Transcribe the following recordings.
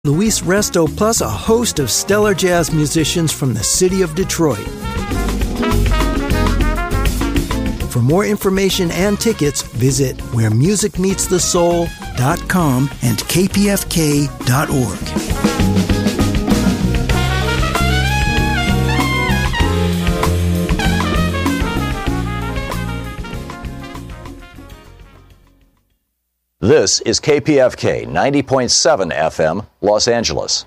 Luis Resto, plus a host of stellar jazz musicians from the city of Detroit. For more information and tickets, visit wheremusicmeetsthesoul.com and kpfk.org. This is KPFK 90.7 FM, Los Angeles.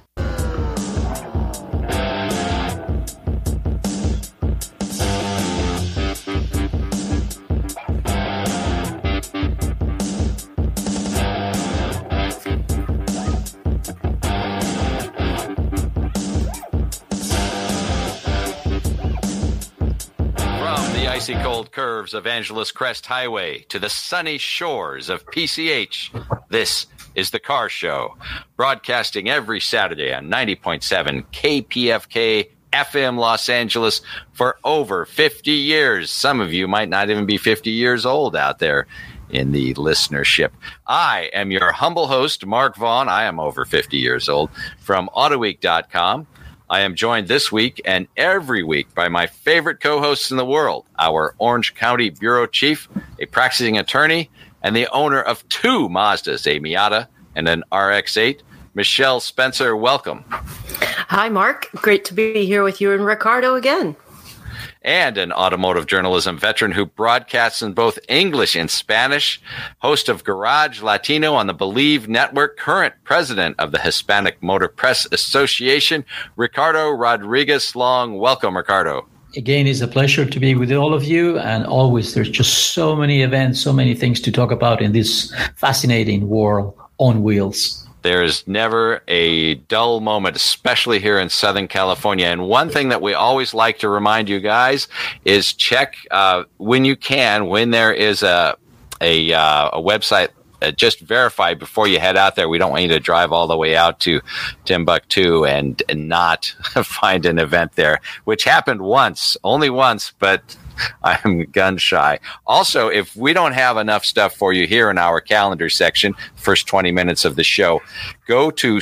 Icy cold curves of Angeles Crest Highway to the sunny shores of PCH. This is The Car Show, broadcasting every Saturday on 90.7 KPFK FM Los Angeles for over 50 years. Some of you might not even be 50 years old out there in the listenership. I am your humble host, Mark Vaughn. I am over 50 years old from Autoweek.com. I am joined this week and every week by my favorite co-hosts in the world, our Orange County Bureau Chief, a practicing attorney, and the owner of two Mazdas, a Miata and an RX-8, Michelle Spencer. Welcome. Hi, Mark. Great to be here with you and Ricardo again. And an automotive journalism veteran who broadcasts in both English and Spanish, host of Garage Latino on the Believe Network, current president of the Hispanic Motor Press Association, Ricardo Rodriguez Long. Welcome, Ricardo. Again, it's a pleasure to be with all of you. And always, there's just so many events, so many things to talk about in this fascinating world on wheels. There's never a dull moment, especially here in Southern California. And one thing that we always like to remind you guys is check when you can, when there is a website, just verify before you head out there. We don't want you to drive all the way out to Timbuktu and not find an event there, which happened only once, but I'm gun shy. Also, if we don't have enough stuff for you here in our calendar section, first 20 minutes of the show, go to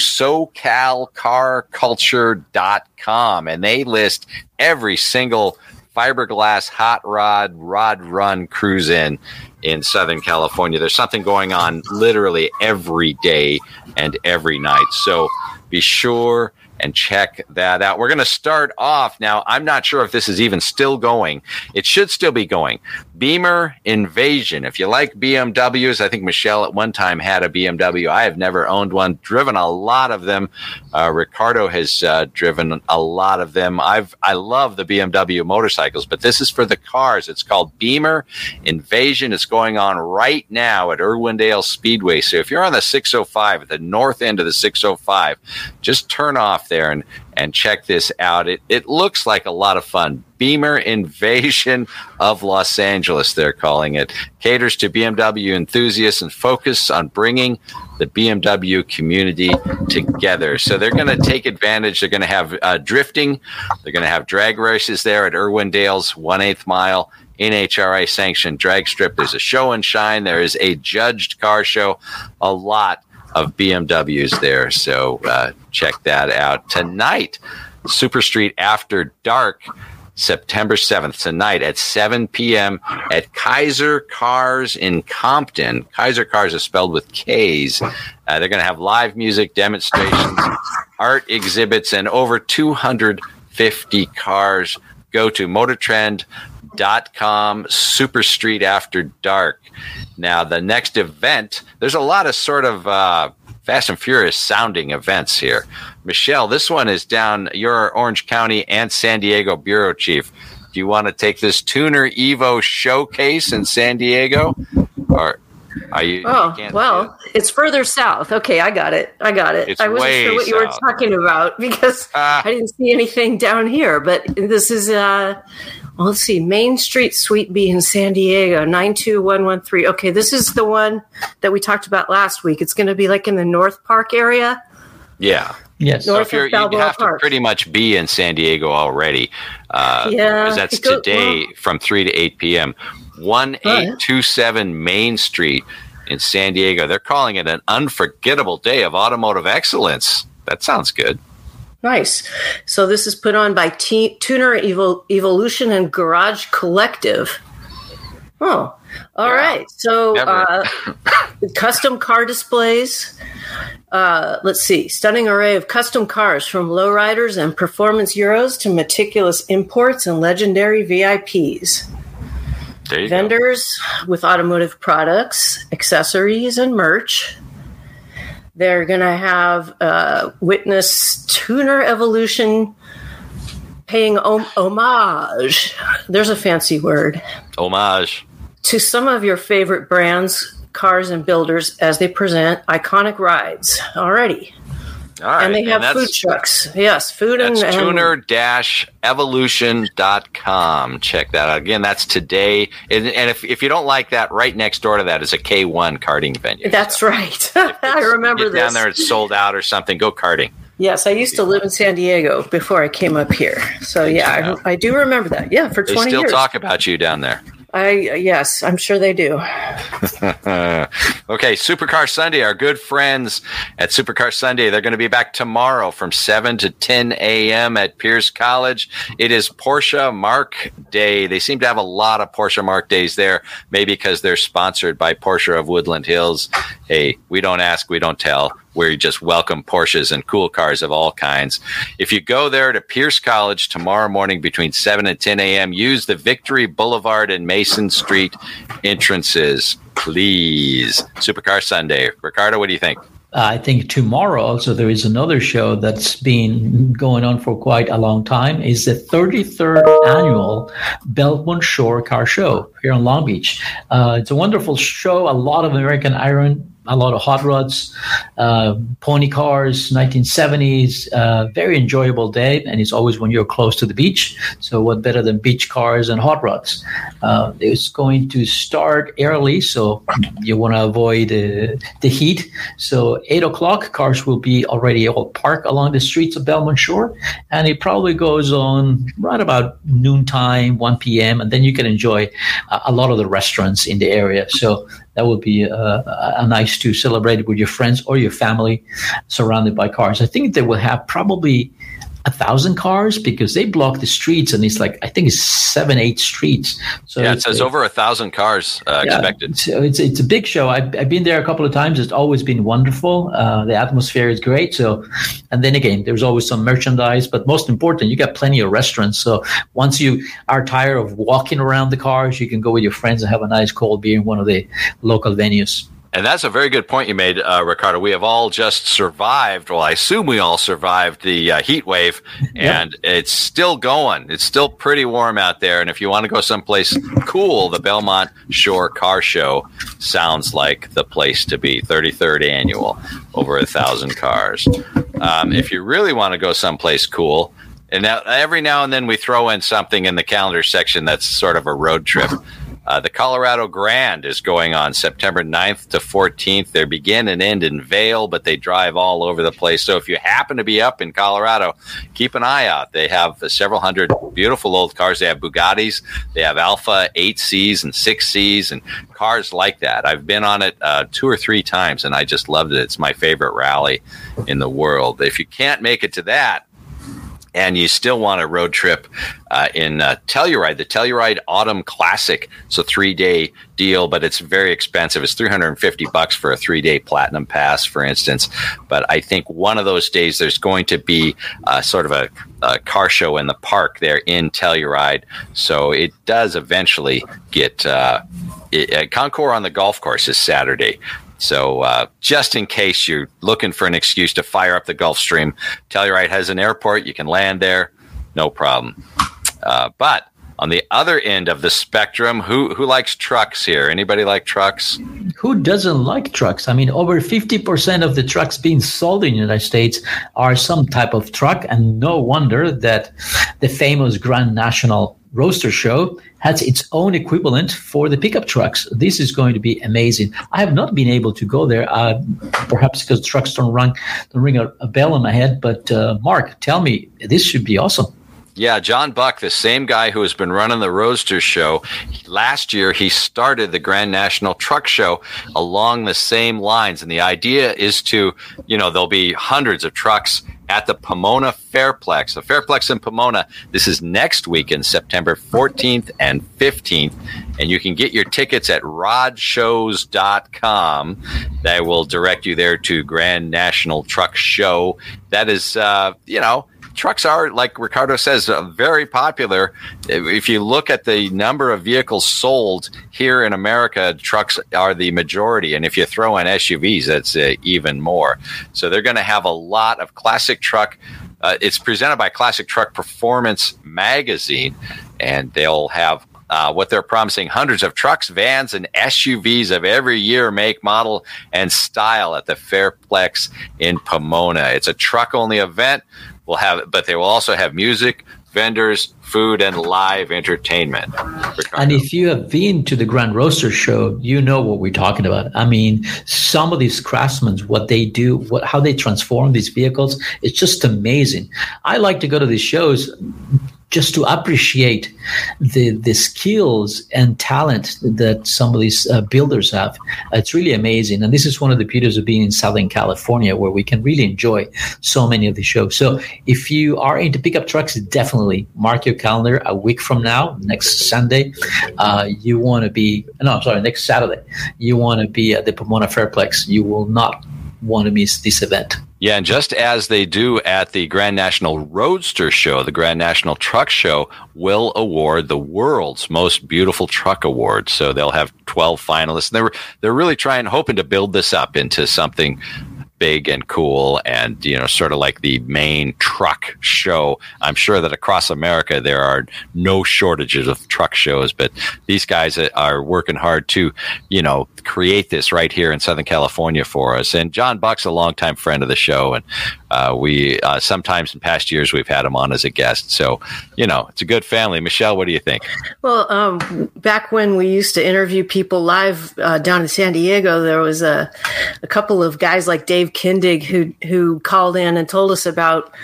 SoCalCarCulture.com and they list every single fiberglass hot rod run cruise in Southern California. There's something going on literally every day and every night. So be sure and check that out. We're going to start off now. I'm not sure if this is even still going. It should still be going. Beamer Invasion. If you like BMWs, I think Michelle at one time had a BMW. I have never owned one, driven a lot of them. Ricardo has driven a lot of them. I love the BMW motorcycles, but this is for the cars. It's called Beamer Invasion. It's going on right now at Irwindale Speedway. So if you're on the 605, at the north end of the 605, just turn off there and check this out. It looks like a lot of fun. Beamer Invasion of Los Angeles, they're calling it. Caters to BMW enthusiasts and focus on bringing the BMW community together. So they're going to take advantage. They're going to have drifting. They're going to have drag races there at Irwindale's 1/8 mile NHRA sanctioned drag strip. There's a show and shine. There is a judged car show. A lot of BMWs there. So check that out. Tonight, Super Street After Dark, September 7th, tonight at 7 p.m. at Kaiser Cars in Compton. Kaiser Cars is spelled with K's. They're going to have live music, demonstrations, art exhibits, and over 250 cars. Go to MotorTrend.com, Super Street After Dark. Now, the next event, there's a lot of sort of Fast and Furious sounding events here. Michelle, this one is down your Orange County and San Diego Bureau Chief. Do you want to take this Tuner Evo showcase in San Diego? Or are you? Oh, well, it's further south. Okay, I got it. It's I wasn't sure what you were talking about because I didn't see anything down here. But this is, let's see, Main Street Suite B in San Diego, 92113. Okay, this is the one that we talked about last week. It's going to be like in the North Park area. Yeah. Yes. So if you have to pretty much be in San Diego already. Because that's today from 3 to 8 p.m. 1827 Main Street in San Diego. They're calling it an unforgettable day of automotive excellence. That sounds good. Nice. So this is put on by Tuner Evolution and Garage Collective. Oh, all right. So custom car displays. Let's see. Stunning array of custom cars from lowriders and performance Euros to meticulous imports and legendary VIPs. Vendors with automotive products, accessories, and merch. They're going to have witness Tuner Evolution paying homage. There's a fancy word. Homage. To some of your favorite brands, cars, and builders as they present iconic rides. Alrighty. All right. And they have food trucks. Yes, food and tuner-evolution.com. Check that out. Again, that's today. And if you don't like that, right next door to that is a K1 karting venue. That's right. I remember this. Down there, it's sold out or something. Go karting. Yes, I used to live in San Diego before I came up here. So, yeah, I do remember that. Yeah, for 20 years. They still talk about you down there. Yes, I'm sure they do. Okay, Supercar Sunday, our good friends at Supercar Sunday, they're going to be back tomorrow from 7 to 10 a.m. at Pierce College. It is Porsche Mark Day. They seem to have a lot of Porsche Mark Days there, maybe because they're sponsored by Porsche of Woodland Hills. Hey, we don't ask, we don't tell. We just welcome Porsches and cool cars of all kinds. If you go there to Pierce College tomorrow morning between 7 and 10 a.m., use the Victory Boulevard and Mason Street entrances, please. Supercar Sunday. Ricardo, what do you think? I think tomorrow also there is another show that's been going on for quite a long time. Is the 33rd annual Belmont Shore Car Show here in Long Beach. It's a wonderful show. A lot of American Iron, a lot of hot rods, pony cars, 1970s, very enjoyable day. And it's always when you're close to the beach. So what better than beach cars and hot rods? It's going to start early, so you want to avoid the heat. So 8 o'clock, cars will be already all parked along the streets of Belmont Shore. And it probably goes on right about noontime, 1 p.m. And then you can enjoy a lot of the restaurants in the area. So that would be a nice to celebrate it with your friends or your family surrounded by cars. I think they will have probably 1,000 cars because they block the streets, and it's like, I think it's 7-8 streets. So yeah, it says over 1,000 cars expected. So it's a big show. I've been there a couple of times. It's always been wonderful. The atmosphere is great. So, and then again, there's always some merchandise, but most important, you got plenty of restaurants. So once you are tired of walking around the cars, you can go with your friends and have a nice cold beer in one of the local venues. And that's a very good point you made, Ricardo. We have all just survived. Well, I assume we all survived the heat wave, and it's still going. It's still pretty warm out there. And if you want to go someplace cool, the Belmont Shore Car Show sounds like the place to be. 33rd annual, over 1,000 cars. If you really want to go someplace cool, and now, every now and then we throw in something in the calendar section that's sort of a road trip. The Colorado Grand is going on September 9th to 14th. They begin and end in Vail, but they drive all over the place. So if you happen to be up in Colorado, keep an eye out. They have several hundred beautiful old cars. They have Bugattis. They have Alpha 8Cs and 6Cs and cars like that. I've been on it 2 or 3 times, and I just loved it. It's my favorite rally in the world. If you can't make it to that, and you still want a road trip in Telluride, the Telluride Autumn Classic. It's a 3-day deal, but it's very expensive. It's $350 for a 3-day platinum pass, for instance. But I think one of those days there's going to be sort of a car show in the park there in Telluride. So it does eventually get Concours on the golf course is Saturday. So just in case you're looking for an excuse to fire up the Gulf Stream, Telluride has an airport. You can land there, no problem. But on the other end of the spectrum, who likes trucks here? Anybody like trucks? Who doesn't like trucks? I mean, over 50% of the trucks being sold in the United States are some type of truck, and no wonder that the famous Grand National Roadster Show has its own equivalent for the pickup trucks. This is going to be amazing. I have not been able to go there, perhaps because trucks don't ring a bell in my head. But Mark, tell me, this should be awesome. Yeah, John Buck, the same guy who has been running the Roadsters show. Last year, he started the Grand National Truck Show along the same lines. And the idea is to, there'll be hundreds of trucks at the Pomona Fairplex. The Fairplex in Pomona, this is next weekend, September 14th and 15th. And you can get your tickets at rodshows.com. That will direct you there to Grand National Truck Show. That is, trucks are, like Ricardo says, very popular. If you look at the number of vehicles sold here in America, trucks are the majority. And if you throw in SUVs, that's even more. So they're going to have a lot of classic truck. It's presented by Classic Truck Performance Magazine, and they'll have what they're promising, hundreds of trucks, vans, and SUVs of every year, make, model, and style at the Fairplex in Pomona. It's a truck-only event. But they will also have music, vendors, food, and live entertainment. Ricardo. And if you have been to the Grand Roadsters show, you know what we're talking about. I mean, some of these craftsmen, what they do, how they transform these vehicles, it's just amazing. I like to go to these shows just to appreciate the skills and talent that some of these builders have. It's really amazing. And this is one of the beauties of being in Southern California, where we can really enjoy so many of the shows. So if you are into pickup trucks, definitely mark your calendar a week from now, next Sunday. Next Saturday. You want to be at the Pomona Fairplex. You will not want to miss this event. Yeah, and just as they do at the Grand National Roadster Show, the Grand National Truck Show will award the world's most beautiful truck award. So they'll have 12 finalists. They're really hoping to build this up into something big and cool and, sort of like the main truck show. I'm sure that across America there are no shortages of truck shows, but these guys are working hard to, create this right here in Southern California for us. And John Buck's a longtime friend of the show, and we sometimes in past years we've had him on as a guest. So, it's a good family. Michelle, what do you think? Well, back when we used to interview people live down in San Diego, there was a couple of guys like Dave Kindig who called in and told us about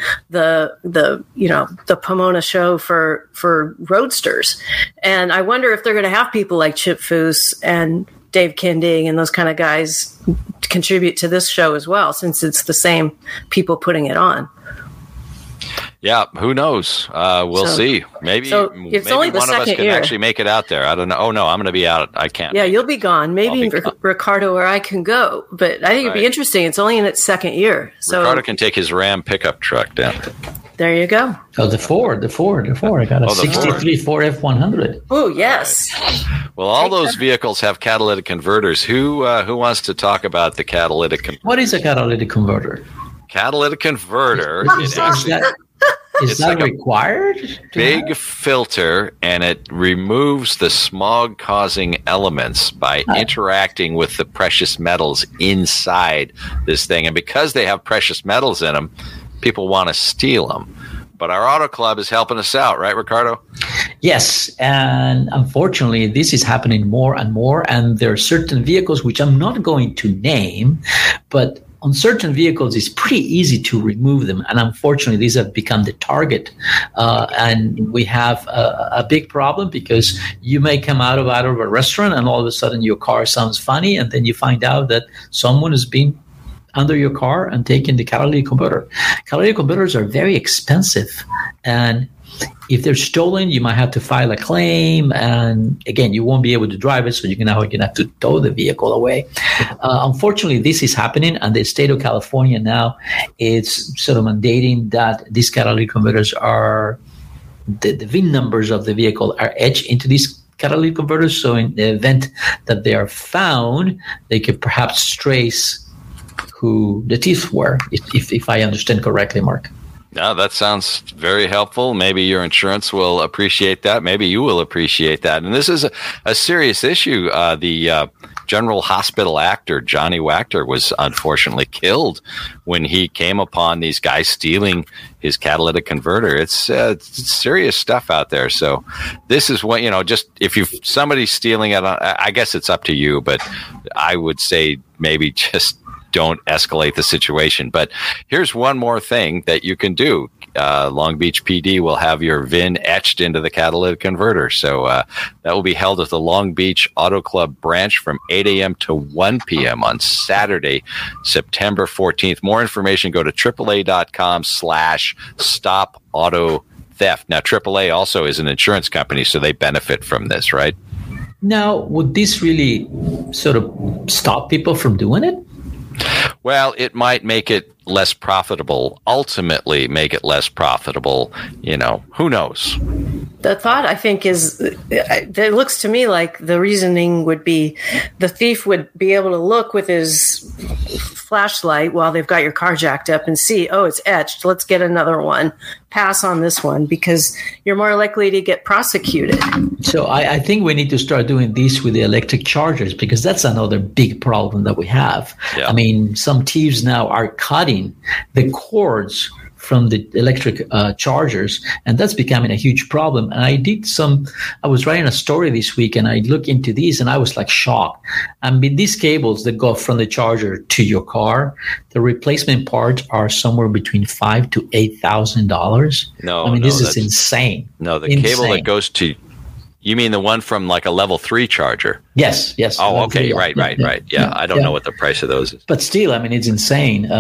the Pomona show for roadsters. And I wonder if they're going to have people like Chip Foose and Dave Kindig and those kind of guys contribute to this show as well, since it's the same people putting it on. Yeah, who knows? We'll see. Maybe only one of us can actually make it out there. I don't know. Oh, no, I'm going to be out. I can't. Yeah, you'll be gone. Maybe Ricardo or I can go. But I think it'd be interesting. It's only in its second year. So Ricardo can take his Ram pickup truck down. There you go. Oh, the Ford. I got a 63 Ford F100. Oh, yes. Right. Well, all those vehicles have catalytic converters. Who wants to talk about the catalytic converter? What is a catalytic converter? Catalytic converter. Is that like required? Big filter, and it removes the smog-causing elements by interacting with the precious metals inside this thing. And because they have precious metals in them, people want to steal them. But our Auto Club is helping us out, right, Ricardo? Yes, and unfortunately, this is happening more and more. And there are certain vehicles, which I'm not going to name, but on certain vehicles, it's pretty easy to remove them. And unfortunately, these have become the target. And we have a big problem, because you may come out of a restaurant and all of a sudden your car sounds funny. And then you find out that someone has been under your car and taken the catalytic converter. Catalytic converters are very expensive. And if they're stolen, you might have to file a claim, and again, you won't be able to drive it, so you're going to have to tow the vehicle away. Unfortunately, this is happening, and the state of California now is sort of mandating that these catalytic converters are the VIN numbers of the vehicle are etched into these catalytic converters. So in the event that they are found, they could perhaps trace who the thief were, if I understand correctly, Mark. No, that sounds very helpful. Maybe your insurance will appreciate that. Maybe you will appreciate that. And this is a serious issue. The General Hospital actor, Johnny Wachter, was unfortunately killed when he came upon these guys stealing his catalytic converter. It's serious stuff out there. So this is what, just if somebody's stealing it, I guess it's up to you, but I would say maybe just don't escalate the situation. But here's one more thing that you can do. Long Beach PD will have your VIN etched into the catalytic converter. So that will be held at the Long Beach Auto Club branch from 8 a.m. to 1 p.m. on Saturday, September 14th. More information, go to AAA.com/stop-auto-theft. Now, AAA also is an insurance company, so they benefit from this, right? Now, would this really sort of stop people from doing it? Well, it might make it less profitable, ultimately make it less profitable. Who knows? The thought, I think, is it looks to me like the reasoning would be the thief would be able to look with his flashlight while they've got your car jacked up and see, oh, it's etched. Let's get another one. Pass on this one because you're more likely to get prosecuted. So I think we need to start doing this with the electric chargers because that's another big problem that we have. Yeah. I mean, some thieves now are cutting the cords from the electric chargers, and that's becoming a huge problem. And I was writing a story this week, and I looked into these, and I was like shocked. I mean, these cables that go from the charger to your car, the replacement parts are somewhere between $5,000 to $8,000. This is insane. No, the cable that goes to. You mean the one from like a level 3 charger? Yes. Oh, okay. Right. Yeah, I don't know what the price of those is. But still, I mean, it's insane.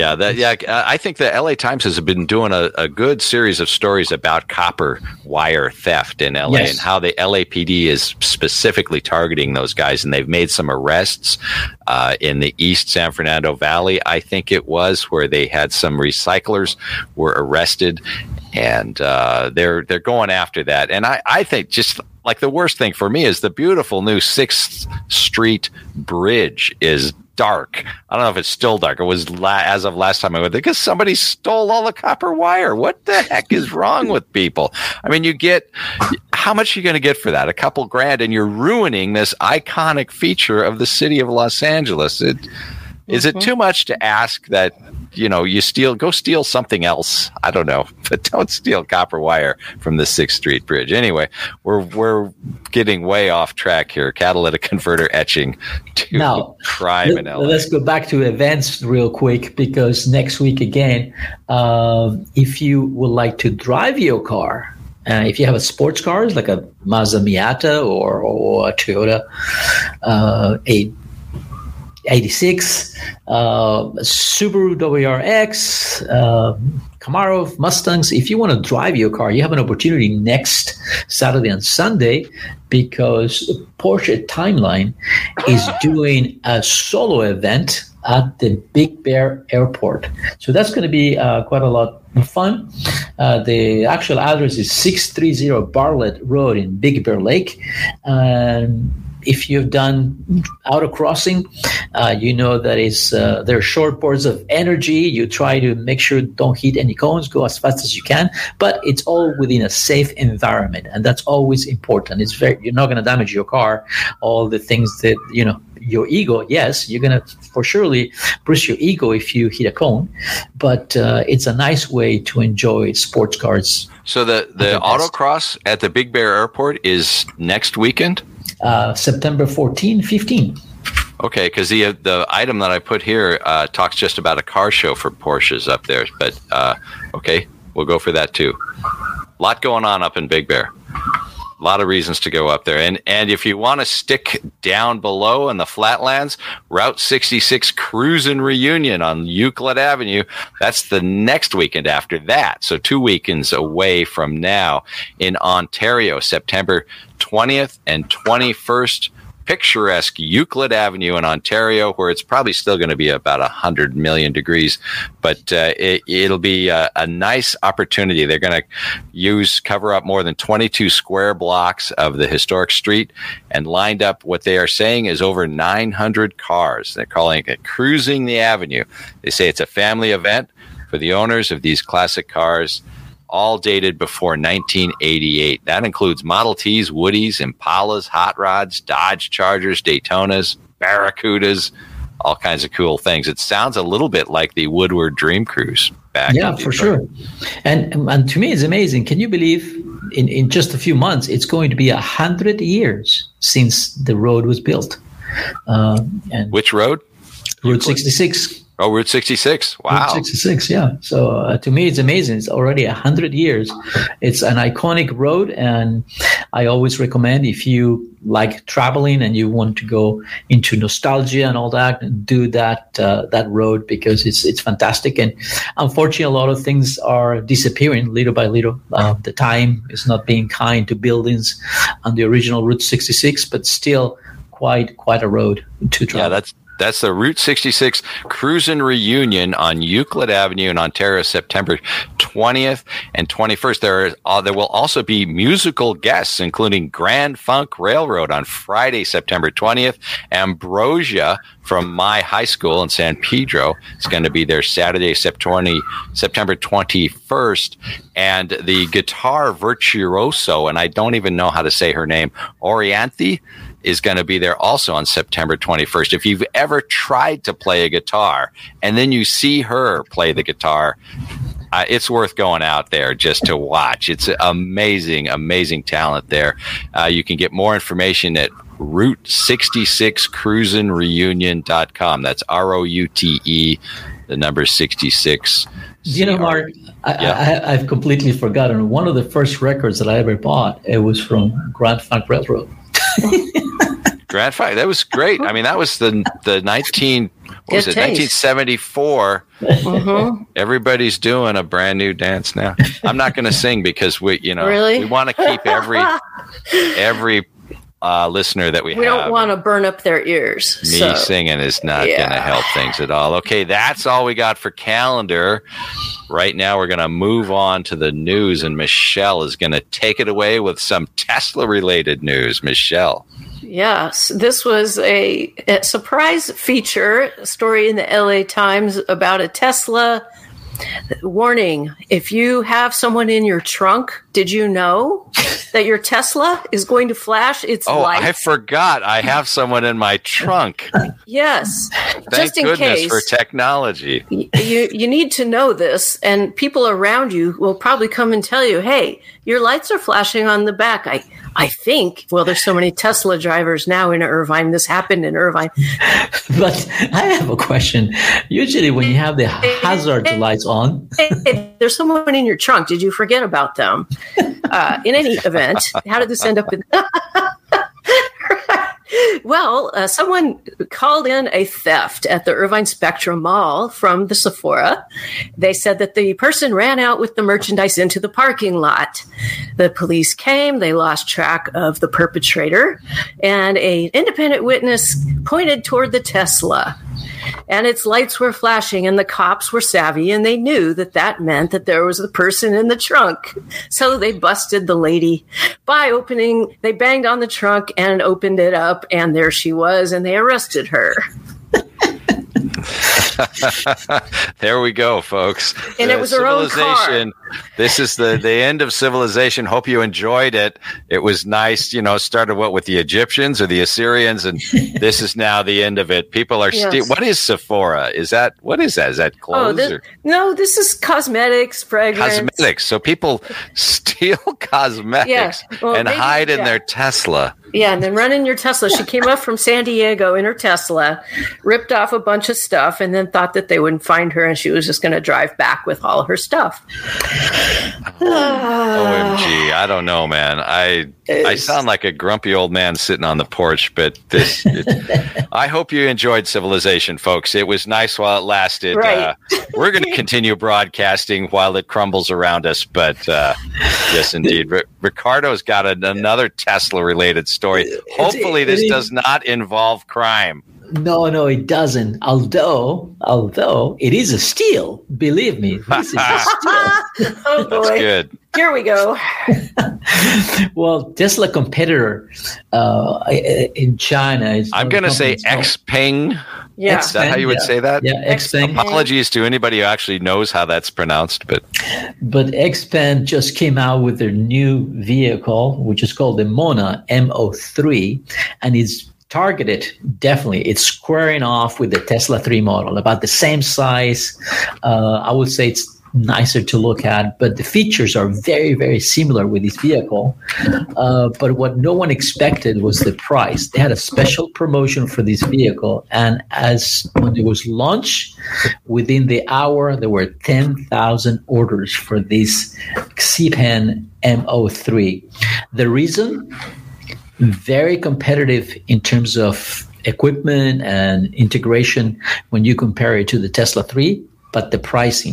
I think the LA Times has been doing a good series of stories about copper wire theft in LA and how the LAPD is specifically targeting those guys. And they've made some arrests in the East San Fernando Valley, I think it was, where they had some recyclers were arrested. And they're going after that. And I think just like the worst thing for me is the beautiful new 6th Street Bridge is dark. I don't know if it's still dark. It was as of last time I went there because somebody stole all the copper wire. What the heck is wrong with people? I mean, how much are you going to get for that? A couple grand, and you're ruining this iconic feature of the city of Los Angeles. Is it too much to ask that, you go steal something else? I don't know, but don't steal copper wire from the 6th Street Bridge. Anyway, we're getting way off track here. Catalytic converter etching to crime in LA. Let's go back to events real quick because next week again, if you would like to drive your car, if you have a sports car, like a Mazda Miata or a Toyota, 86, Subaru WRX, Camaro, Mustangs. If you want to drive your car, you have an opportunity next Saturday and Sunday because Porsche Timeline is doing a solo event at the Big Bear Airport. So that's going to be quite a lot of fun. The actual address is 630 Bartlett Road in Big Bear Lake. And if you've done autocrossing, you know that there are short bursts of energy. You try to make sure don't hit any cones, go as fast as you can, but it's all within a safe environment, and that's always important. You're not going to damage your car. All the things that your ego, yes, you're going to for surely bruise your ego if you hit a cone, but it's a nice way to enjoy sports cars. So the autocross at the Big Bear Airport is next weekend? September 14, 15. Okay, because the item that I put here talks just about a car show for Porsches up there. But, okay, we'll go for that too. A lot going on up in Big Bear. A lot of reasons to go up there. And if you want to stick down below in the flatlands, Route 66 Cruisin' Reunion on Euclid Avenue, that's the next weekend after that. So 2 weekends away from now in Ontario, September 20th and 21st. Picturesque Euclid Avenue in Ontario, where it's probably still going to be about 100 million degrees, but it'll be a nice opportunity. They're going to cover up more than 22 square blocks of the historic street and lined up what they are saying is over 900 cars. They're calling it Cruising the Avenue. They say it's a family event for the owners of these classic cars, all dated before 1988. That includes Model Ts, Woodies, Impalas, Hot Rods, Dodge Chargers, Daytonas, Barracudas, all kinds of cool things. It sounds a little bit like the Woodward Dream Cruise back in Detroit. For sure. And to me, it's amazing. Can you believe in just a few months, it's going to be 100 years since the road was built? Which road? Route 66. Oh, Route 66. Wow. Route 66, yeah. So to me, it's amazing. It's already 100 years. It's an iconic road, and I always recommend if you like traveling and you want to go into nostalgia and all that, do that road because it's fantastic. And unfortunately, a lot of things are disappearing little by little. The time is not being kind to buildings on the original Route 66, but still quite a road to travel. Yeah, that's the Route 66 Cruisin' Reunion on Euclid Avenue in Ontario, September 20th and 21st. There will also be musical guests, including Grand Funk Railroad on Friday, September 20th. Ambrosia from my high school in San Pedro is going to be there Saturday, September 21st. And the guitar virtuoso, and I don't even know how to say her name, Orianthi, is going to be there also on September 21st. If you've ever tried to play a guitar and then you see her play the guitar, it's worth going out there just to watch. It's amazing, amazing talent there. You can get more information at Route66cruisinreunion.com. That's ROUTE, the number 66. You know, Mark, I've completely forgotten. One of the first records that I ever bought, it was from Grand Funk Railroad. Grand Funk, that was great. I mean, that was the 1974. Mm-hmm. Everybody's doing a brand new dance now. I'm not going to sing because we want to keep every listener that we have. We don't want to burn up their ears. Me singing is not going to help things at all. Okay, that's all we got for calendar. Right now, we're going to move on to the news, and Michelle is going to take it away with some Tesla-related news. Michelle. Yes, this was a surprise feature story in the LA Times about a Tesla. Warning, if you have someone in your trunk, did you know that your Tesla is going to flash its lights? I forgot. I have someone in my trunk. Yes. Thank just in goodness case, for technology. You need to know this, and people around you will probably come and tell you, hey, your lights are flashing on the back. I think, well, there's so many Tesla drivers now in Irvine. This happened in Irvine. But I have a question. Usually when you have the hazard lights on. Hey, there's someone in your trunk. Did you forget about them? In any event, how did this end up in... Well, someone called in a theft at the Irvine Spectrum Mall from the Sephora. They said that the person ran out with the merchandise into the parking lot. The police came. They lost track of the perpetrator, and an independent witness pointed toward the Tesla. And its lights were flashing, and the cops were savvy, and they knew that meant that there was a person in the trunk. So they busted the lady they banged on the trunk and opened it up, and there she was, and they arrested her. There we go, folks. And it was her own car. This is the end of civilization. Hope you enjoyed it. It was nice, started with the Egyptians or the Assyrians, and this is now the end of it. People are what is Sephora? What is that? Is that clothes? No, this is cosmetics, fragrance. Cosmetics. So people steal cosmetics and hide in their Tesla. Yeah, and then run in your Tesla. She came up from San Diego in her Tesla, ripped off a bunch of stuff, and then thought that they wouldn't find her, and she was just going to drive back with all her stuff. OMG, I don't know, man. I sound like a grumpy old man sitting on the porch, but I hope you enjoyed civilization, folks. It was nice while it lasted. Right. We're going to continue broadcasting while it crumbles around us, but yes, indeed. Ricardo's got another Tesla-related story. Hopefully this does not involve crime. No, it doesn't. Although it is a steal. Believe me, this is a steal. Oh boy. That's good. Here we go. Well, Tesla competitor in China is... I'm going to say Xpeng. Yeah. Is that how you would say that? Yeah, Xpeng. Apologies to anybody who actually knows how that's pronounced. But Xpeng just came out with their new vehicle, which is called the Mona MO3, and it's targeted, definitely. It's squaring off with the Tesla 3 model, about the same size. I would say it's nicer to look at, but the features are very, very similar with this vehicle. But what no one expected was the price. They had a special promotion for this vehicle, and when it was launched, within the hour, there were 10,000 orders for this Xpeng M03. The reason? Very competitive in terms of equipment and integration when you compare it to the Tesla 3, but the pricing,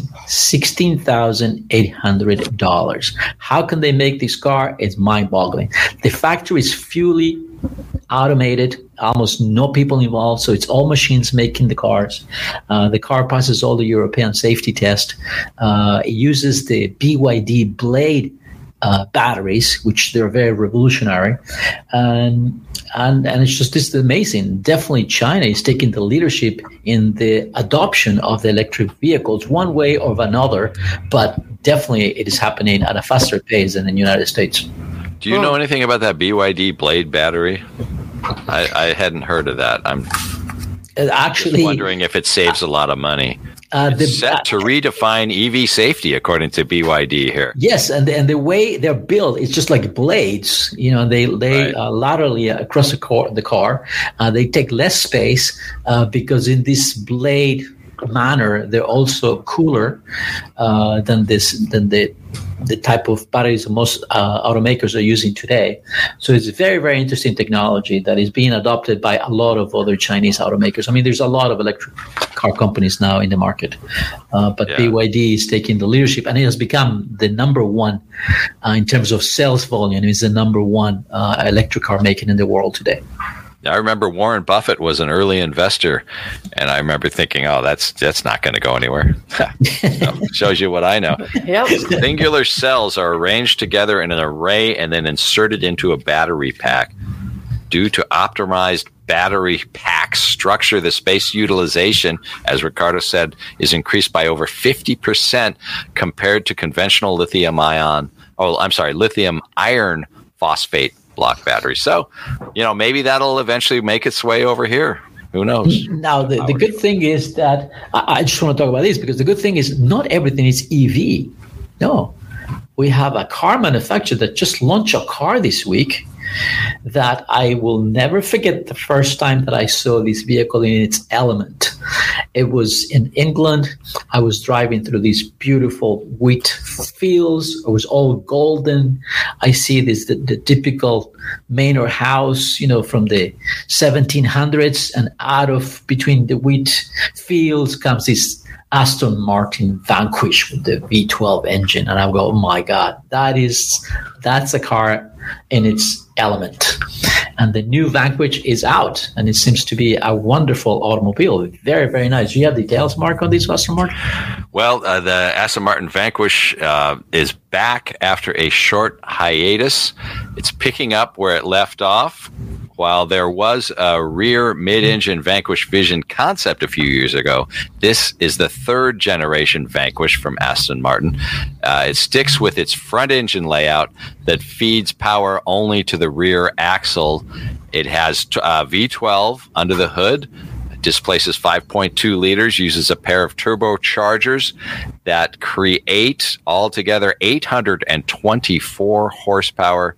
$16,800. How can they make this car? It's mind-boggling. The factory is fully automated, almost no people involved, so it's all machines making the cars. The car passes all the European safety test. It uses the BYD Blade batteries, which they're very revolutionary, and it's just, this is amazing. Definitely, China is taking the leadership in the adoption of the electric vehicles, one way or another, but definitely it is happening at a faster pace than in the United States. Do you know anything about that BYD Blade battery? I hadn't heard of that. I'm actually just wondering if it saves a lot of money. It's set to redefine EV safety, according to BYD here. Yes, and the way they're built, it's just like blades. They lay laterally across the car. They take less space because in this blade manner, they're also cooler than the type of batteries most automakers are using today. So it's very, very interesting technology that is being adopted by a lot of other Chinese automakers. I mean, there's a lot of electric car companies now in the market, but BYD is taking the leadership, and it has become the number one in terms of sales volume. It's the number one electric car making in the world today. I remember Warren Buffett was an early investor, and I remember thinking, "Oh, that's not going to go anywhere." Shows you what I know. Yep. Singular cells are arranged together in an array and then inserted into a battery pack. Due to optimized battery pack structure, the space utilization, as Ricardo said, is increased by over 50% compared to conventional lithium iron phosphate block batteries. So, maybe that'll eventually make its way over here. Who knows? Now, the good thing is that I just want to talk about this, because the good thing is not everything is EV. No, we have a car manufacturer that just launched a car this week that I will never forget the first time that I saw this vehicle in its element. It was in England. I was driving through these beautiful wheat fields. It was all golden. I see the typical manor house, from the 1700s, and out of between the wheat fields comes this Aston Martin Vanquish with the V12 engine, and I go, "Oh my God, that's a car in its element." And the new Vanquish is out, and it seems to be a wonderful automobile. Very, very nice. Do you have details, Mark, on this Aston Martin? Well, the Aston Martin Vanquish is back after a short hiatus. It's picking up where it left off. While there was a rear mid-engine Vanquish Vision concept a few years ago, this is the third generation Vanquish from Aston Martin. It sticks with its front engine layout that feeds power only to the rear axle. It has V12 under the hood, displaces 5.2 liters, uses a pair of turbochargers that create altogether 824 horsepower,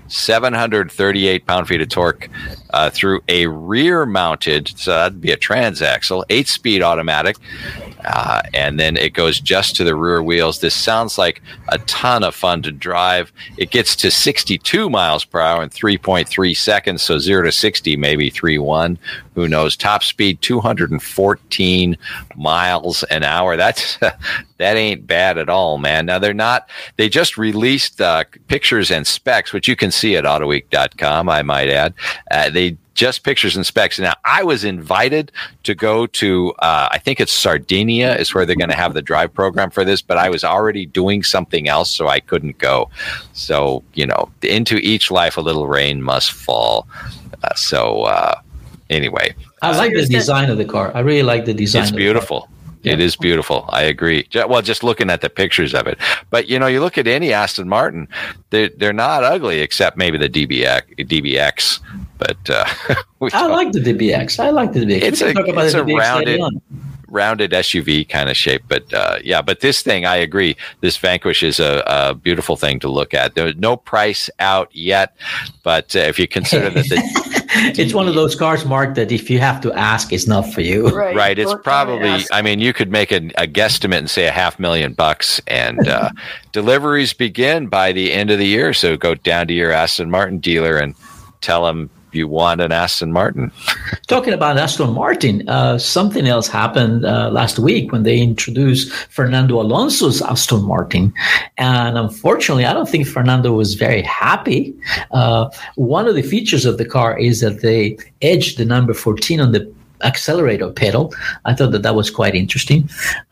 738 pound-feet of torque through a rear-mounted, so that'd be a transaxle, 8-speed automatic, and then it goes just to the rear wheels. This sounds like a ton of fun to drive. It gets to 62 miles per hour in 3.3 seconds, so 0 to 60 maybe 3.1. Who knows? Top speed 214 miles an hour. That ain't bad at all, man. Now they just released pictures and specs, which you can see at autoweek.com, I might add. They just pictures and specs. Now, I was invited to go to, I think it's Sardinia is where they're going to have the drive program for this, but I was already doing something else, so I couldn't go. So, into each life a little rain must fall. Anyway. I like the design of the car. I really like the design. It's beautiful. It is beautiful. I agree. Well, just looking at the pictures of it. But, you look at any Aston Martin, they're not ugly except maybe the DBX. But I like the DBX. It's a rounded SUV kind of shape. But but this thing, I agree. This Vanquish is a beautiful thing to look at. There's no price out yet, but if you consider that it's one of those cars, Mark, that if you have to ask, it's not for you. Right. It's probably, I mean, you could make a guesstimate and say $500,000, and deliveries begin by the end of the year. So go down to your Aston Martin dealer and tell them you want an Aston Martin. Talking about Aston Martin, something else happened last week when they introduced Fernando Alonso's Aston Martin. And unfortunately, I don't think Fernando was very happy. One of the features of the car is that they edged the number 14 on the accelerator pedal. I thought that was quite interesting.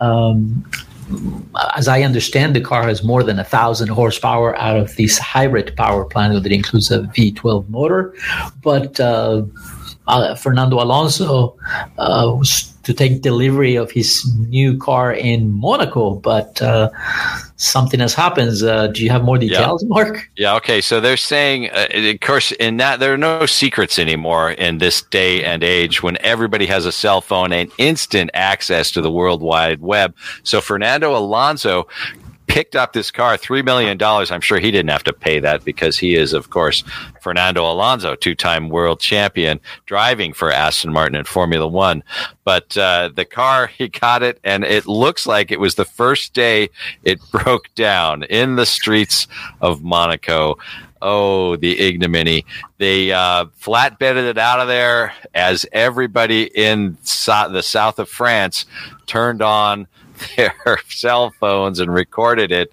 As I understand, the car has more than 1,000 horsepower out of this hybrid power plant that includes a V12 motor. But Fernando Alonso was to take delivery of his new car in Monaco, but something else happens. Do you have more details, Mark? Yeah, okay. So they're saying, of course, in that there are no secrets anymore in this day and age when everybody has a cell phone and instant access to the World Wide Web. So Fernando Alonso picked up this car, $3 million. I'm sure he didn't have to pay that because he is, of course, Fernando Alonso, two-time world champion, driving for Aston Martin in Formula One. But the car, he got it, and it looks like it was the first day it broke down in the streets of Monaco. Oh, the ignominy. They flatbedded it out of there as everybody in the south of France turned on their cell phones and recorded it.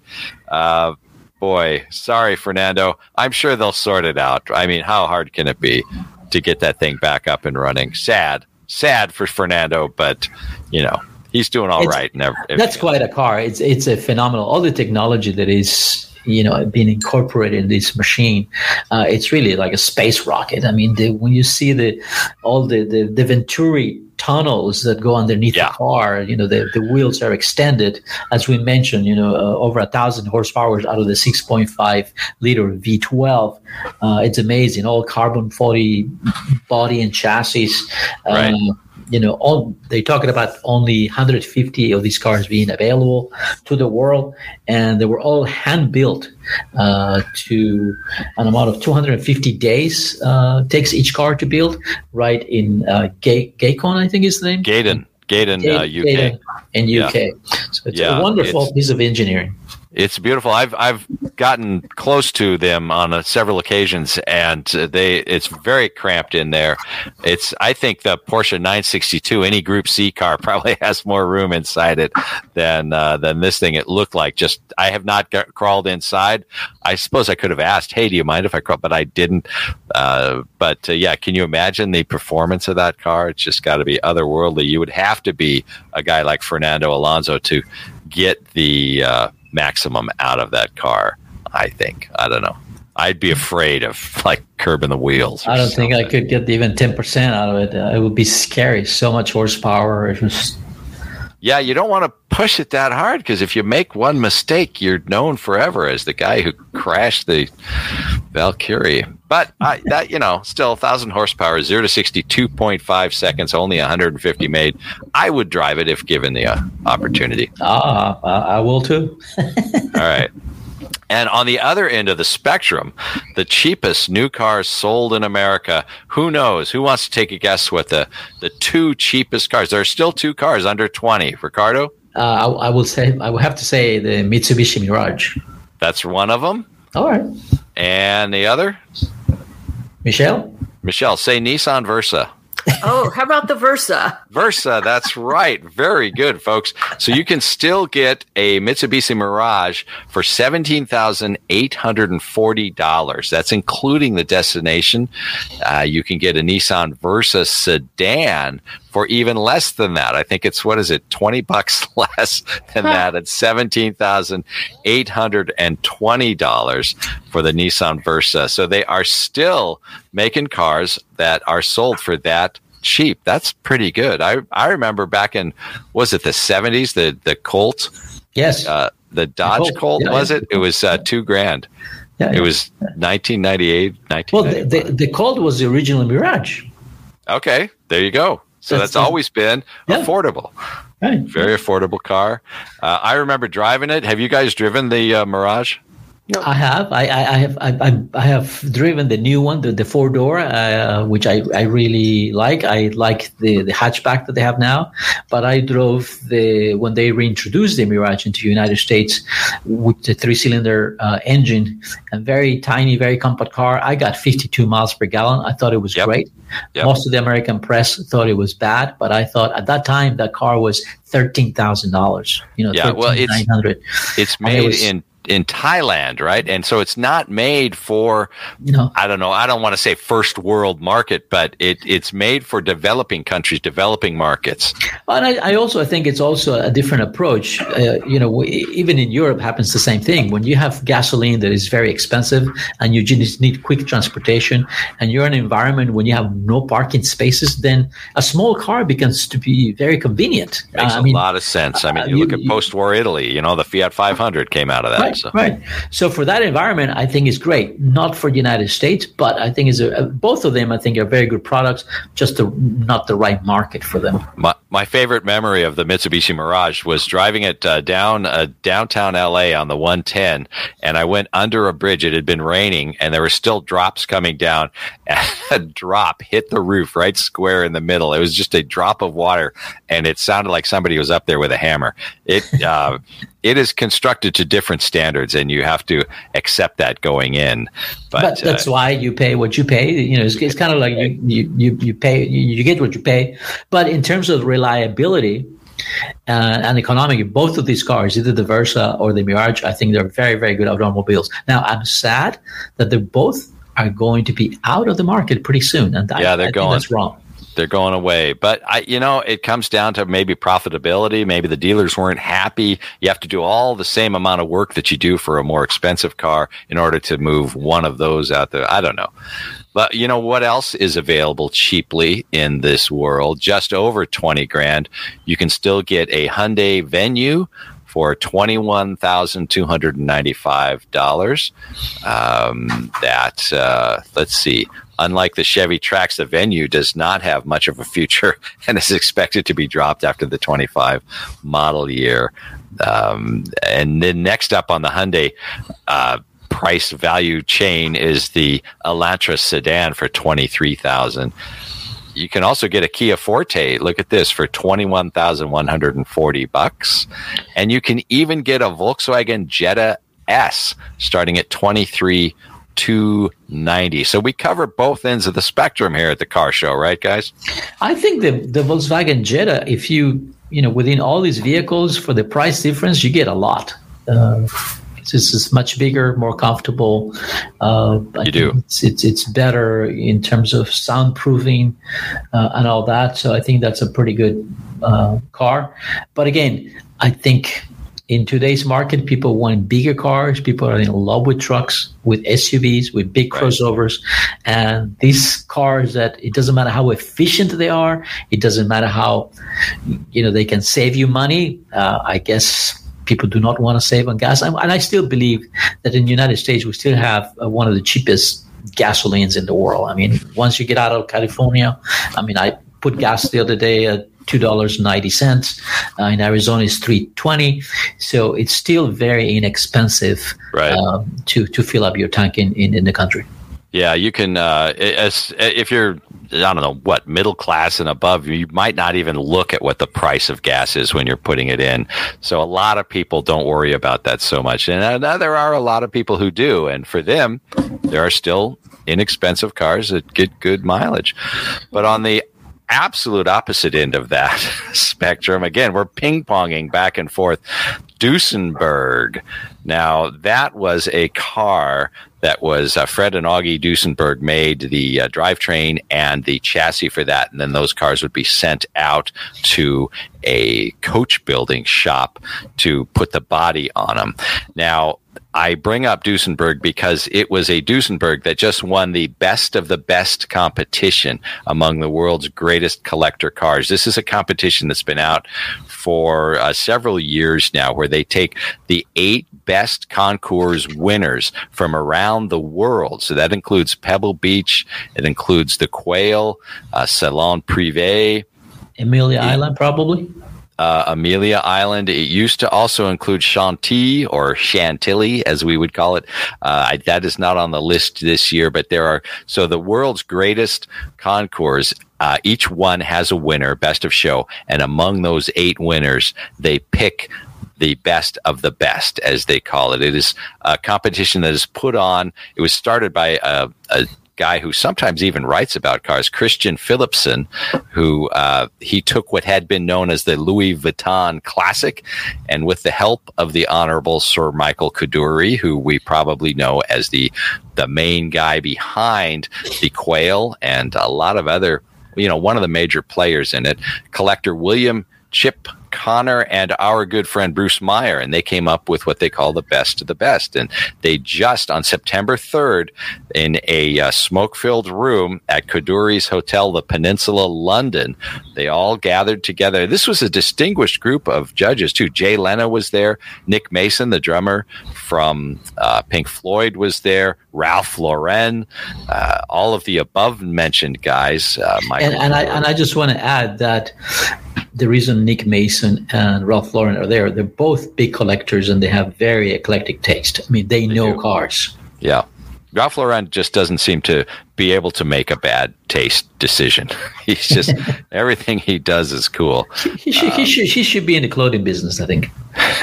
Boy, sorry, Fernando. I'm sure they'll sort it out. I mean, how hard can it be to get that thing back up and running? Sad for Fernando, but he's doing all right. That's quite a car. It's a phenomenal. All the technology that is being incorporated in this machine, it's really like a space rocket. I mean, when you see the Venturi tunnels that go underneath the car, the wheels are extended, as we mentioned, over 1,000 horsepower out of the 6.5 liter V12. It's amazing. All carbon body and chassis. Right. They're talking about only 150 of these cars being available to the world, and they were all hand built to an amount of 250 days takes each car to build, right in Gacon, I think is the name. Gaydon, UK. In UK. So it's a wonderful piece of engineering. It's beautiful. I've gotten close to them on several occasions, and it's very cramped in there. I think the Porsche 962, any Group C car, probably has more room inside it than this thing. It looked like I have not crawled inside. I suppose I could have asked, hey, do you mind if I crawl? But I didn't. But can you imagine the performance of that car? It's just got to be otherworldly. You would have to be a guy like Fernando Alonso to get the maximum out of that car, I think. I don't know. I'd be afraid of curbing the wheels. I don't think I could get even 10% out of it. It would be scary. So much horsepower. It was... Yeah, you don't want to push it that hard because if you make one mistake, you're known forever as the guy who crashed the Valkyrie. But still 1,000 horsepower, 0 to 60, 2.5 seconds, only 150 made. I would drive it if given the opportunity. I will too. All right. And on the other end of the spectrum, the cheapest new cars sold in America. Who knows? Who wants to take a guess what the two cheapest cars? There are still two cars under 20. Ricardo? I will have to say the Mitsubishi Mirage. That's one of them. All right. And the other? Michelle, say Nissan Versa. Oh, how about the Versa? Versa, that's right. Very good, folks. So you can still get a Mitsubishi Mirage for $17,840. That's including the destination. You can get a Nissan Versa sedan for even less than that. I think it's, $20 less than that at $17,820 for the Nissan Versa. So they are still making cars that are sold for that cheap. That's pretty good. I remember back in, was it the 70s, the Colt? Yes. The Dodge Colt, was it? It was $2,000. Yeah, it was 1998, 1999. Well, the Colt was the original Mirage. Okay, there you go. So that's always been affordable. Right. Very affordable car. I remember driving it. Have you guys driven the Mirage? I have. I have driven the new one, the 4-door, which I really like. I like the hatchback that they have now, but I drove when they reintroduced the Mirage into the United States with the 3-cylinder engine, a very tiny, very compact car. I got 52 miles per gallon. I thought it was great. Yep. Most of the American press thought it was bad, but I thought at that time that car was $13,000. It's made in Thailand, right? And so it's not made for, I don't know, I don't want to say first world market, but it's made for developing countries, developing markets. And I also think it's also a different approach. Even in Europe happens the same thing. When you have gasoline that is very expensive and you just need quick transportation and you're in an environment when you have no parking spaces, then a small car becomes to be very convenient. Makes a lot of sense. I mean, you look at post-war Italy, the Fiat 500 came out of that. Right. So for that environment, I think it's great. Not for the United States, but I think both of them, I think, are very good products, just not the right market for them. My favorite memory of the Mitsubishi Mirage was driving it downtown LA on the 110, and I went under a bridge. It had been raining, and there were still drops coming down. And a drop hit the roof right square in the middle. It was just a drop of water, and it sounded like somebody was up there with a hammer. It is constructed to different standards, and you have to accept that going in. But that's why you pay what you pay. It's kind of like you pay, you get what you pay. But in terms of reliability and economic, both of these cars, either the Versa or the Mirage, I think they're very, very good automobiles. Now, I'm sad that they both are going to be out of the market pretty soon, and I think that's wrong. They're going away. But, it comes down to maybe profitability. Maybe the dealers weren't happy. You have to do all the same amount of work that you do for a more expensive car in order to move one of those out there. I don't know. But what else is available cheaply in this world? Just over $20,000. You can still get a Hyundai Venue for $21,295. Let's see. Unlike the Chevy Trax, the Venue does not have much of a future and is expected to be dropped after the 25 model year. And then next up on the Hyundai price value chain is the Elantra sedan for $23,000. You can also get a Kia Forte. Look at this for $21,140, and you can even get a Volkswagen Jetta S starting at $23,290. So we cover both ends of the spectrum here at the car show, right, guys? I think the Volkswagen Jetta, if you within all these vehicles for the price difference, you get a lot. It's much bigger, more comfortable. It's better in terms of soundproofing and all that. So I think that's a pretty good car. But again, I think in today's market, people want bigger cars. People are in love with trucks, with SUVs, with big crossovers. And these cars that it doesn't matter how efficient they are. It doesn't matter how, they can save you money. I guess people do not want to save on gas. And I still believe that in the United States, we still have one of the cheapest gasolines in the world. I mean, once you get out of California, I put gas the other day at $2.90. In Arizona, it's $3.20. So it's still very inexpensive to fill up your tank in the country. Yeah, you can, if you're, middle class and above, you might not even look at what the price of gas is when you're putting it in. So a lot of people don't worry about that so much. And there are a lot of people who do. And for them, there are still inexpensive cars that get good mileage. But on the absolute opposite end of that spectrum, again, we're ping-ponging back and forth. Duesenberg. Now, that was a car that was Fred and Augie Duesenberg made the drivetrain and the chassis for that, and then those cars would be sent out to a coach building shop to put the body on them. Now, I bring up Duesenberg because it was a Duesenberg that just won the best of the best competition among the world's greatest collector cars. This is a competition that's been out for several years now, where they take the 8 best concours winners from around the world. So that includes Pebble Beach, it includes the Quail, Salon Privé, Amelia Island, probably. Amelia Island. It used to also include Chantilly or Chantilly, as we would call it. That is not on the list this year, but so the world's greatest concours, each one has a winner, best of show. And among those 8 winners, they pick the best of the best, as they call it. It is a competition that is put on. It was started by a guy who sometimes even writes about cars, Christian Philipson, who he took what had been known as the Louis Vuitton Classic, and with the help of the Honorable Sir Michael Kadoorie, who we probably know as the main guy behind the Quail and a lot of other, one of the major players in it, collector William Chip Connor and our good friend Bruce Meyer, and they came up with what they call the best of the best. And they just on September 3rd, in a smoke-filled room at Kadourie's Hotel, the Peninsula, London, they all gathered together. This was a distinguished group of judges too. Jay Leno was there, Nick Mason, the drummer from Pink Floyd, was there, Ralph Lauren, all of the above-mentioned guys. And I just want to add that the reason Nick Mason and Ralph Lauren are there, they're both big collectors and they have very eclectic taste. I mean, they know cars. Yeah. Ralph Lauren just doesn't seem to be able to make a bad taste decision. He's just, everything he does is cool. He should be in the clothing business, I think.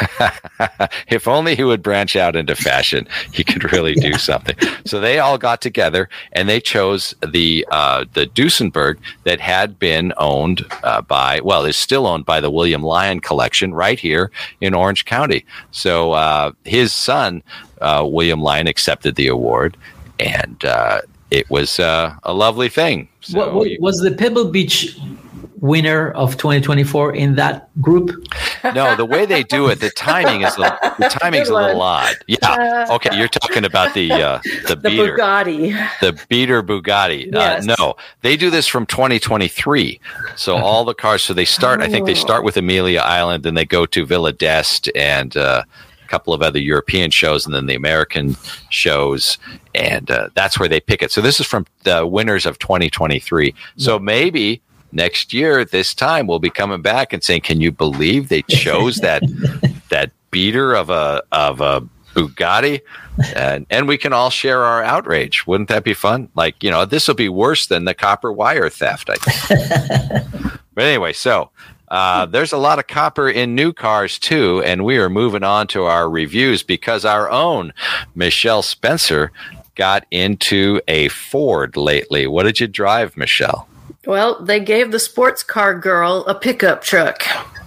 If only he would branch out into fashion, he could really do something. So they all got together and they chose the Duesenberg that had been owned is still owned by the William Lyon Collection right here in Orange County. So his son, William Lyon, accepted the award, and it was a lovely thing. So was the Pebble Beach winner of 2024 in that group? No, the way they do it, the timing is a little odd. Yeah. Okay, you're talking about the beater. Bugatti. The beater Bugatti. Yes. No, they do this from 2023. So all the cars, so they start, I think they start with Amelia Island, then they go to Villa d'Este and a couple of other European shows, and then the American shows, and that's where they pick it. So this is from the winners of 2023. So maybe next year at this time we'll be coming back and saying, can you believe they chose that beater of a Bugatti? And we can all share our outrage. Wouldn't that be fun? Like, this will be worse than the copper wire theft, I think. But anyway, so there's a lot of copper in new cars too, and we are moving on to our reviews because our own Michelle Spencer got into a Ford lately. What did you drive, Michelle? Well, they gave the sports car girl a pickup truck.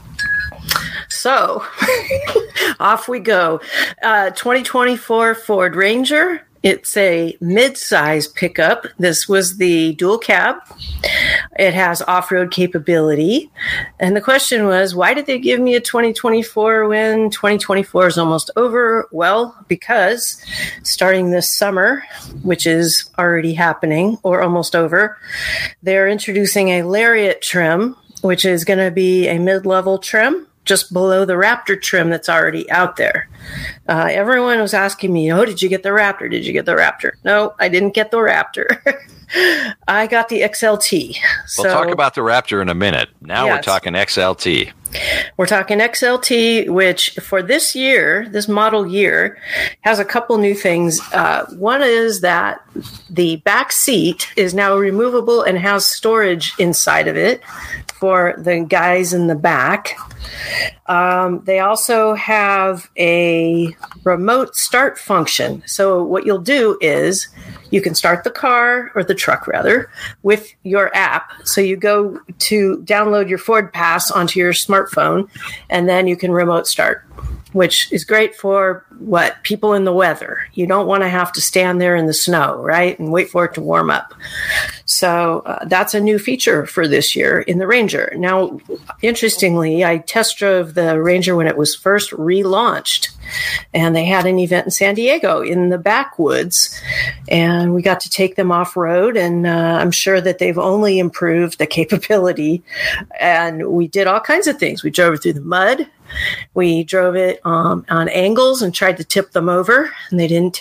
So off we go. 2024 Ford Ranger. It's a mid-size pickup. This was the dual cab. It has off-road capability. And the question was, why did they give me a 2024 when 2024 is almost over? Well, because starting this summer, which is already happening or almost over, they're introducing a Lariat trim, which is going to be a mid-level trim, just below the Raptor trim that's already out there. Everyone was asking me, did you get the Raptor? Did you get the Raptor? No, I didn't get the Raptor. I got the XLT. We'll talk about the Raptor in a minute. Now We're talking XLT. We're talking XLT, which for this year, this model year, has a couple new things. One is that the back seat is now removable and has storage inside of it for the guys in the back. They also have a remote start function. So what you'll do is you can start the car, or the truck rather, with your app. So you go to download your Ford Pass onto your smartphone, and then you can remote start, which is great for people in the weather. You don't want to have to stand there in the snow, right, and wait for it to warm up. So that's a new feature for this year in the Ranger. Now, interestingly, I test drove the Ranger when it was first relaunched, and they had an event in San Diego in the backwoods, and we got to take them off-road, and I'm sure that they've only improved the capability, and we did all kinds of things. We drove it through the mud. We drove it on angles and tried to tip them over, and they didn't tip.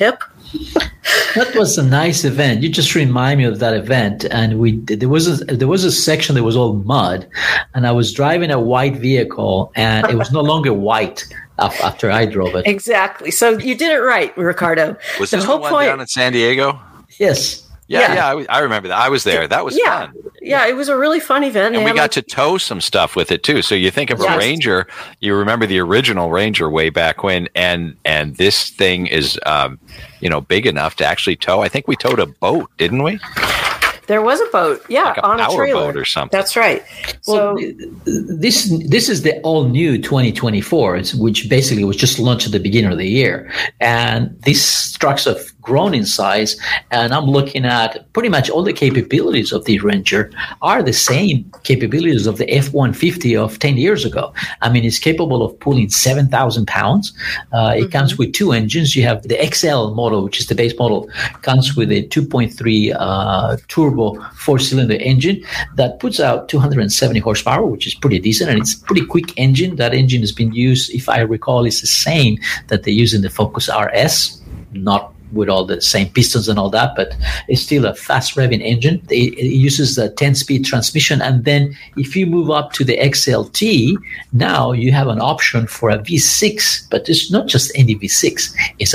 That was a nice event. You just remind me of that event. And there was a section that was all mud, and I was driving a white vehicle, and it was no longer white after I drove it. Exactly. So you did it right, Ricardo. Was this the one down in San Diego? Yes. Yeah, I remember that. I was there. That was fun. Yeah, it was a really fun event. And we got to tow some stuff with it too. So you think of a Ranger, you remember the original Ranger way back when, and this thing is, big enough to actually tow. I think we towed a boat, didn't we? There was a boat, like on a trailer boat or something. That's right. Well, this is the all new 2024, which basically was just launched at the beginning of the year, and these trucks have grown in size. And I'm looking at pretty much all the capabilities of the Ranger are the same capabilities of the F-150 of 10 years ago. I mean, it's capable of pulling 7,000 pounds. It comes with two engines. You have the XL model, which is the base model, comes with a 2.3 turbo 4-cylinder engine that puts out 270 horsepower, which is pretty decent, and it's a pretty quick engine. That engine has been used, if I recall, it's the same that they use in the Focus RS, not with all the same pistons and all that, but it's still a fast revving engine. It uses the 10-speed transmission. And then if you move up to the XLT, now you have an option for a V6, but it's not just any V6. It's a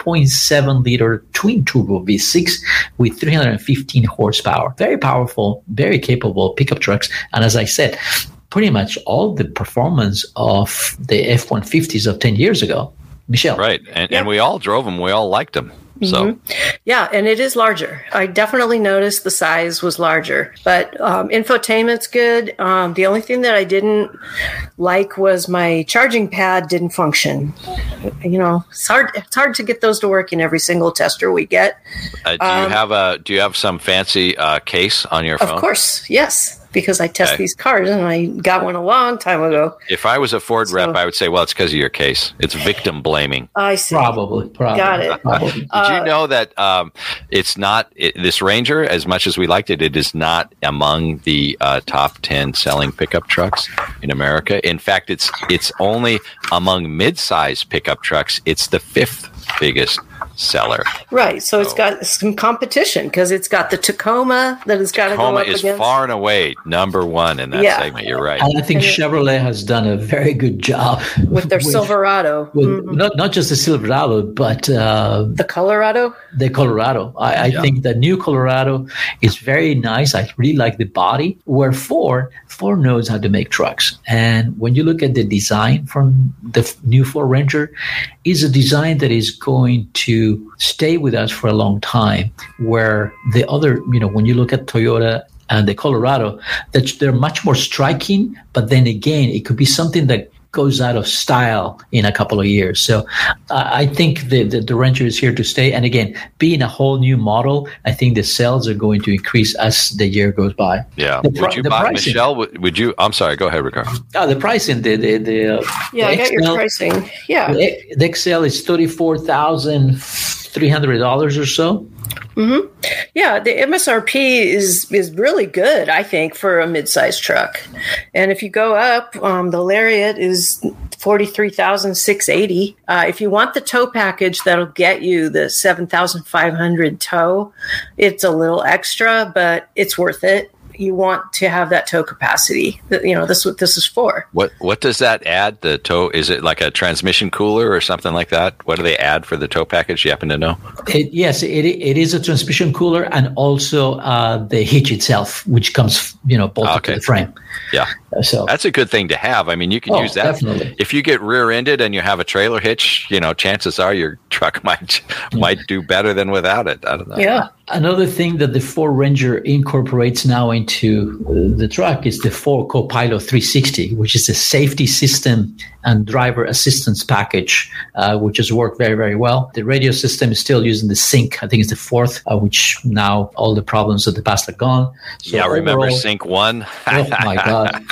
2.7 liter twin turbo V6 with 315 horsepower. Very powerful, very capable pickup trucks. And as I said, pretty much all the performance of the F-150s of 10 years ago. Michelle. Right. And we all drove them. We all liked them. So, yeah, and it is larger. I definitely noticed the size was larger, but infotainment's good. The only thing that I didn't like was my charging pad didn't function. It's hard to get those to work in every single tester we get. Do you have some fancy case on your phone? Of course, yes. Because I test these cars, and I got one a long time ago. If I was a Ford rep, I would say, well, it's because of your case. It's victim blaming. I see. Probably. Got it. Did you know that it's not this Ranger, as much as we liked it, it is not among the top 10 selling pickup trucks in America. In fact, it's only among mid-size pickup trucks. It's the 5th biggest seller. Right. So it's got some competition because it's got the Tacoma that has got to go up against. Tacoma is far and away number one in that segment. You're right. And I think Chevrolet has done a very good job with their Silverado. Not just the Silverado, but the Colorado. The Colorado. I think the new Colorado is very nice. I really like the body. Where Ford knows how to make trucks. And when you look at the design from the new Ford Ranger, is a design that is going to stay with us for a long time, where the other, when you look at Toyota and the Colorado, that they're much more striking, but then again, it could be something that goes out of style in a couple of years. So I think the Ranger is here to stay. And again, being a whole new model, I think the sales are going to increase as the year goes by. Yeah. Would you buy, Michelle? Would you? I'm sorry. Go ahead, Ricardo. The pricing. I got your pricing. Yeah. The XL is $34,300 or so. Mm-hmm. Yeah, the MSRP is really good, I think, for a mid-size truck. And if you go up, the Lariat is $43,680. If you want the tow package, that'll get you the $7,500 tow. It's a little extra, but it's worth it. You want to have that tow capacity. That's what this is for. What does that add? The tow, is it like a transmission cooler or something like that? What do they add for the tow package? You happen to know? Yes, it is a transmission cooler, and also the hitch itself, which comes bolted to the frame. Yeah. So that's a good thing to have. I mean, you can use that. Definitely. If you get rear-ended and you have a trailer hitch, chances are your truck might do better than without it. I don't know. Yeah. Another thing that the Ford Ranger incorporates now into the truck is the Ford Copilot 360, which is a safety system and driver assistance package, which has worked very, very well. The radio system is still using the Sync. I think it's the 4th, which now all the problems of the past are gone. So remember Sync 1? Oh, my God.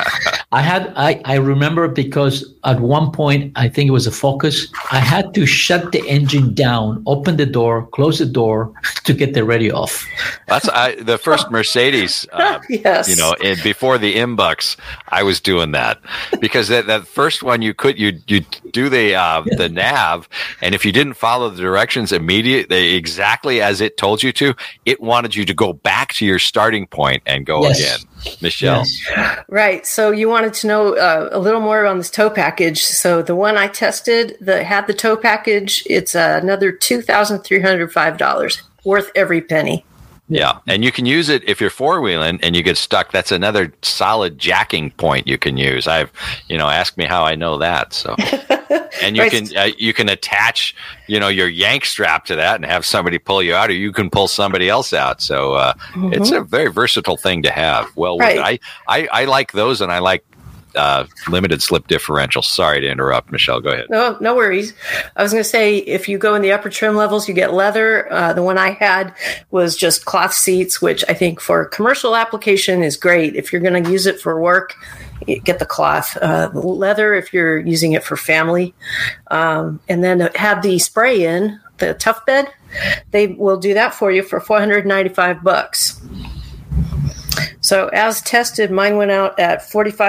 I remember because at one point, I think it was a Focus, I had to shut the engine down, open the door, close the door to get the radio off. That's the first Mercedes, yes. Before the M-Bucks, I was doing that because that first one you do the nav, and if you didn't follow the directions immediately, exactly as it told you to, it wanted you to go back to your starting point and go again. Michelle. Yes. Right. So you wanted to know a little more on this tow package. So the one I tested that had the tow package, it's another $2,305, worth every penny. Yeah, and you can use it if you're four-wheeling and you get stuck. That's another solid jacking point you can use. Ask me how I know that. So, and you can attach, your yank strap to that and have somebody pull you out, or you can pull somebody else out. So it's a very versatile thing to have. Well, right. I like those, and I like limited slip differential. Sorry to interrupt, Michelle. Go ahead. No worries. I was going to say, if you go in the upper trim levels, you get leather. The one I had was just cloth seats, which I think for commercial application is great. If you're going to use it for work, get the cloth. Leather if you're using it for family. And then have the spray in, the Tough Bed. They will do that for you for $495. So as tested, mine went out at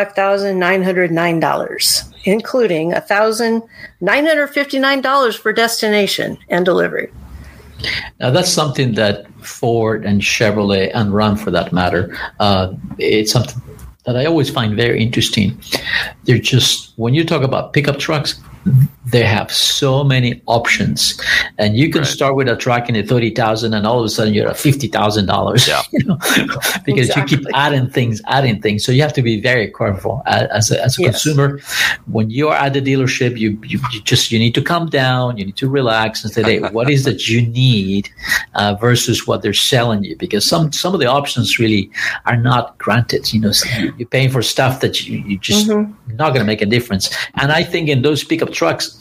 $45,909, including $1,959 for destination and delivery. Now, that's something that Ford and Chevrolet, and Ram for that matter, it's something that I always find very interesting. They're just, when you talk about pickup trucks, they have so many options, and you can start with a truck in the $30,000, and all of a sudden you're at $50,000. Yeah. Because you keep adding things. So you have to be very careful as a consumer. When you are at the dealership, you need to calm down. You need to relax and say, "Hey, what is that you need versus what they're selling you?" Because some of the options really are not granted. You're paying for stuff that you just not going to make a difference. And I think in those pickup trucks,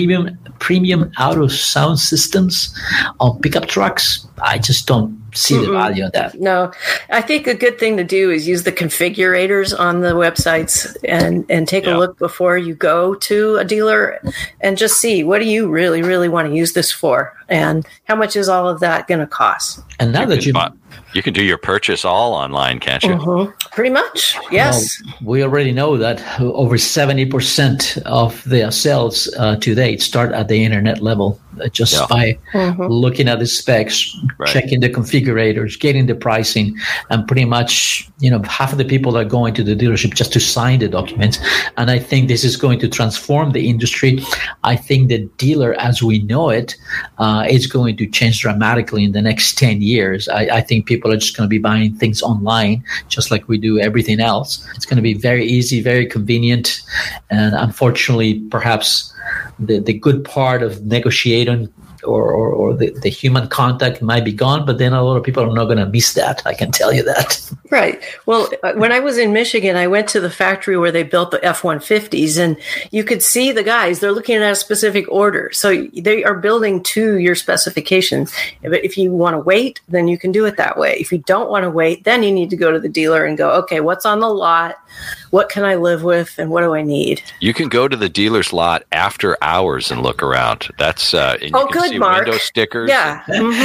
premium auto sound systems on pickup trucks, I just don't see the value of that. No, I think a good thing to do is use the configurators on the websites and take a look before you go to a dealer and just see, what do you really, really want to use this for? And how much is all of that going to cost? And now that you can do your purchase all online, can't you? Pretty much, yes. Well, we already know that over 70% of the sales to date start at the internet level, just by looking at the specs, checking the configurators, getting the pricing, and pretty much, half of the people are going to the dealership just to sign the documents. And I think this is going to transform the industry. I think the dealer, as we know it, is going to change dramatically in the next 10 years. I think people are just going to be buying things online, just like we do everything else. It's going to be very easy, very convenient. And unfortunately, perhaps the good part of negotiating or the human contact might be gone, but then a lot of people are not going to miss that. I can tell you that. Right. Well, when I was in Michigan, I went to the factory where they built the F-150s, and you could see the guys, they're looking at a specific order. So they are building to your specifications. But if you want to wait, then you can do it that way. If you don't want to wait, then you need to go to the dealer and go, okay, what's on the lot? What can I live with? And what do I need? You can go to the dealer's lot after hours and look around. That's good, Mark. Window stickers. Yeah.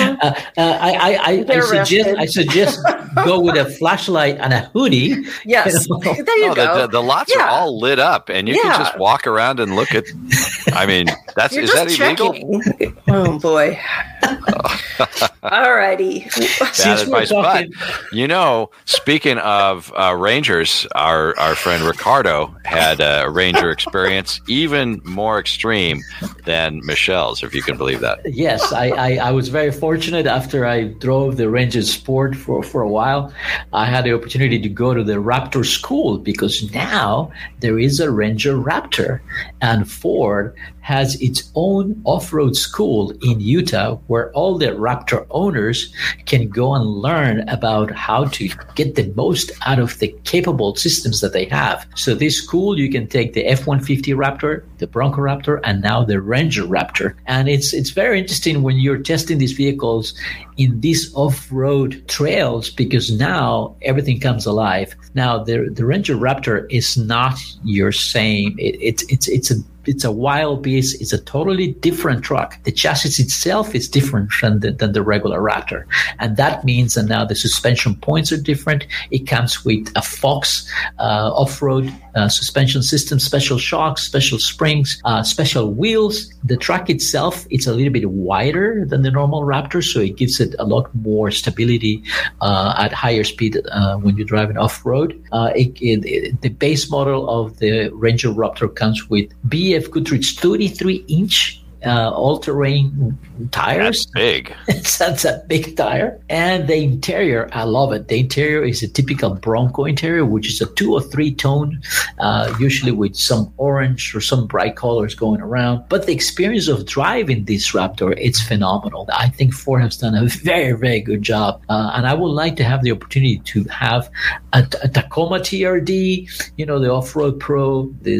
I suggest go with a flashlight and a hoodie. Yes. There you go. The lots are all lit up, and you can just walk around and look at. I mean, is that illegal? Checking. Oh boy. All righty. Bad advice. But speaking of Rangers, our friend Ricardo had a Ranger experience even more extreme than Michelle's, if you can believe that. Yes, I was very fortunate. After I drove the Ranger Sport for a while, I had the opportunity to go to the Raptor school, because now there is a Ranger Raptor, and Ford has its own off-road school in Utah where all the Raptor owners can go and learn about how to get the most out of the capable systems that they have. So this school, you can take the F-150 Raptor, the Bronco Raptor, and now the Ranger Raptor. And it's very interesting when you're testing these vehicles in these off-road trails, because now everything comes alive. Now the Ranger Raptor is not your same. It's a wild beast. It's a totally different truck. The chassis itself is different than the regular Raptor. And that means that now the suspension points are different. It comes with a Fox off-road suspension system, special shocks, special springs, special wheels. The truck itself, it's a little bit wider than the normal Raptor, so it gives it a lot more stability at higher speed when you're driving off-road. The base model of the Ranger Raptor comes with BF Goodrich 33-inch all-terrain tires. That's big. That's a big tire. And the interior, I love it. The interior is a typical Bronco interior, which is a 2 or 3 tone, usually with some orange or some bright colors going around. But the experience of driving this Raptor, it's phenomenal. I think Ford has done a very, very good job. And I would like to have the opportunity to have a Tacoma TRD, the Off-Road Pro, the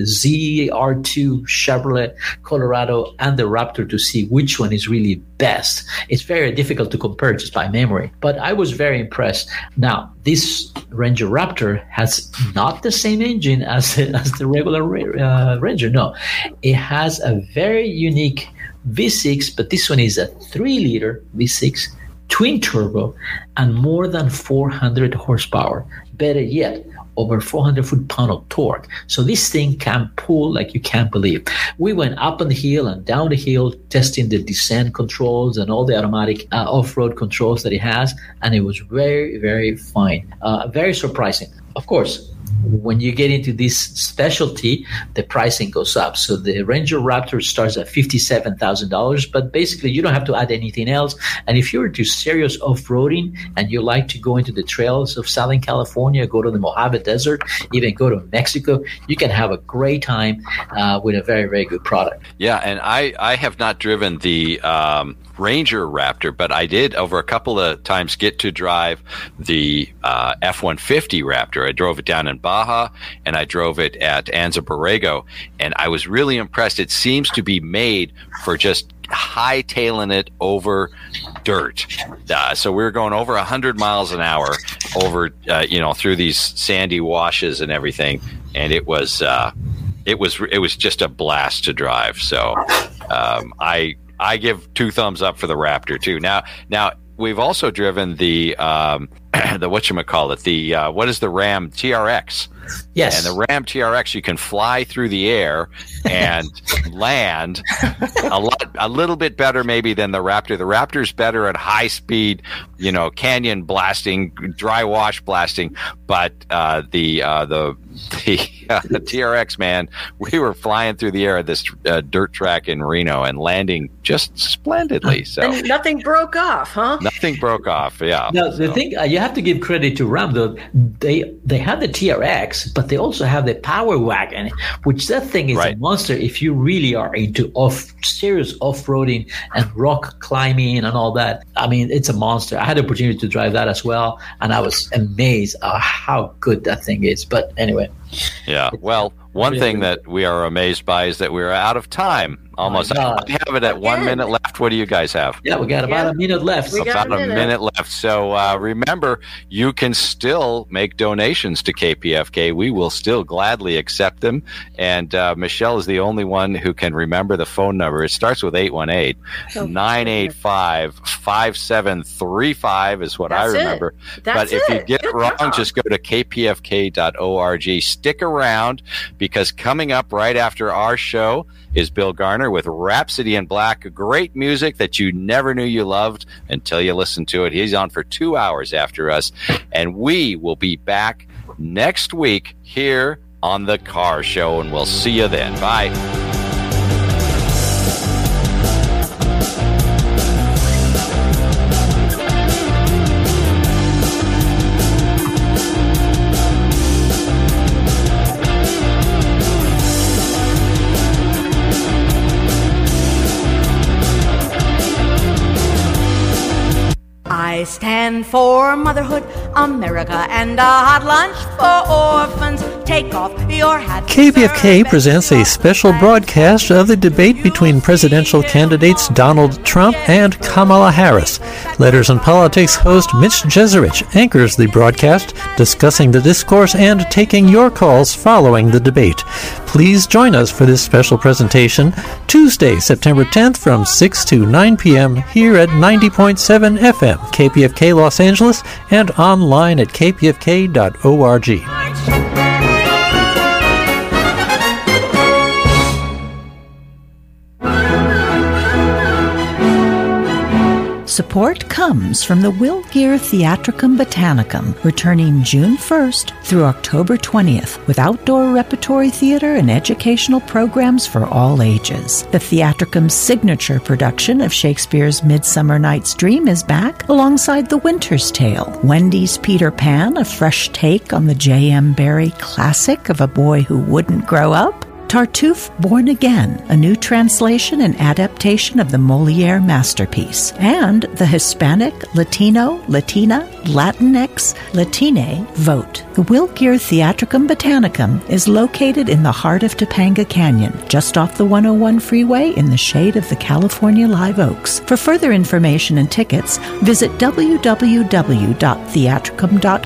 ZR2 Chevrolet Colorado, and the Raptor to see which one is really best. It's very difficult to compare just by memory, but I was very impressed. Now, this Ranger Raptor has not the same engine as the regular Ranger. No, it has a very unique V6, but this one is a 3-liter V6 twin turbo and more than 400 horsepower. Better yet, over 400 foot-pound of torque. So this thing can pull like you can't believe. We went up on the hill and down the hill testing the descent controls and all the automatic off-road controls that it has, and it was very, very fine. Very surprising. Of course, when you get into this specialty, the pricing goes up. So the Ranger Raptor starts at $57,000, but basically you don't have to add anything else. And if you're into serious off-roading and you like to go into the trails of Southern California, go to the Mojave Desert, even go to Mexico, you can have a great time with a very, very good product. Yeah, and I have not driven the Ranger Raptor, but I did over a couple of times get to drive the F-150 Raptor. I drove it down in Baja, and I drove it at Anza Borrego, and I was really impressed. It seems to be made for just hightailing it over dirt. So we were going over 100 miles an hour over, through these sandy washes and everything, and it was just a blast to drive. So I give 2 thumbs up for the Raptor too. Now we've also driven the whatchamacallit, what is the Ram TRX? Yes. And the Ram TRX, you can fly through the air and land a little bit better maybe than the Raptor. The Raptor's better at high speed, canyon blasting, dry wash blasting, but the TRX, man, we were flying through the air at this dirt track in Reno and landing just splendidly. So and nothing broke off, huh? Nothing broke off. Yeah. Now the thing you have to give credit to Ram, though, they have the TRX, but they also have the Power Wagon, which that thing is a monster if you really are into serious off-roading and rock climbing and all that. I mean, it's a monster. I had the opportunity to drive that as well, and I was amazed at how good that thing is. But anyway. Yeah. Well, one thing that we are amazed by is that we're out of time. Almost. I have it at 1 minute left. What do you guys have? Yeah, we got about a minute left. About a minute left. So remember, you can still make donations to KPFK. We will still gladly accept them. And Michelle is the only one who can remember the phone number. It starts with 818-985-5735 is what I remember. But if you get it wrong, just go to kpfk.org. Stick around, because coming up right after our show is Bill Garner with Rhapsody in Black. Great music that you never knew you loved until you listened to it. He's on for 2 hours after us, and we will be back next week here on The Car Show, and we'll see you then. Bye. I stand for motherhood, America, and a hot lunch for orphans. Take off your hat. KPFK presents a special broadcast of the debate between presidential candidates Donald Trump and Kamala Harris. Letters and Politics host Mitch Jeserich anchors the broadcast, discussing the discourse and taking your calls following the debate. Please join us for this special presentation Tuesday, September 10th from 6 to 9 p.m. here at 90.7 FM, KPFK Los Angeles, and online at kpfk.org. Support comes from the Will Geer Theatricum Botanicum, returning June 1st through October 20th, with outdoor repertory theater and educational programs for all ages. The Theatricum's signature production of Shakespeare's Midsummer Night's Dream is back, alongside The Winter's Tale, Wendy's Peter Pan, a fresh take on the J.M. Barrie classic of a boy who wouldn't grow up, Tartuffe Born Again, a new translation and adaptation of the Molière masterpiece, and the Hispanic, Latino, Latina, Latinx, Latine vote. The Will Geer Theatricum Botanicum is located in the heart of Topanga Canyon, just off the 101 freeway in the shade of the California live oaks. For further information and tickets, visit www.theatricum.com.